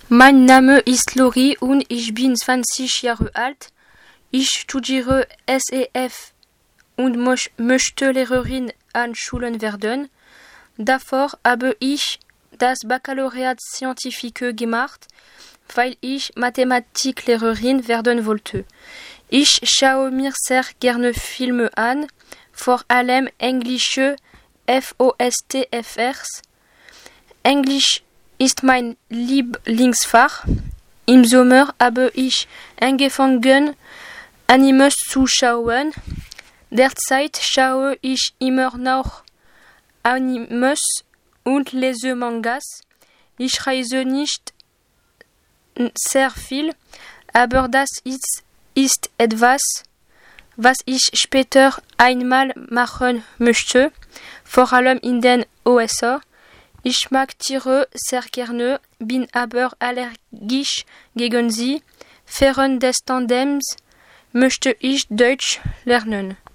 Mein Name ist Lori und ich bin 20 Jahre alt. Ich studiere SEF und möchte Lehrerin an Schulen werden. Davor habe ich das Baccalaureat Scientifique gemacht, weil ich Mathematiklehrerin werden wollte. Ich schaue mir sehr gerne Filme an, vor allem englische FOSTFRs. Englisch ist mein Lieblingsfach. Im Sommer habe ich angefangen, Animes zu schauen. Derzeit schaue ich immer noch Animes und lese Mangas. Ich reise nicht sehr viel, aber das ist etwas, was ich später einmal machen möchte, vor allem in den USA. Ich mag Tiere sehr gerne, bin aber allergisch gegen sie. Während des Tandems möchte ich Deutsch lernen.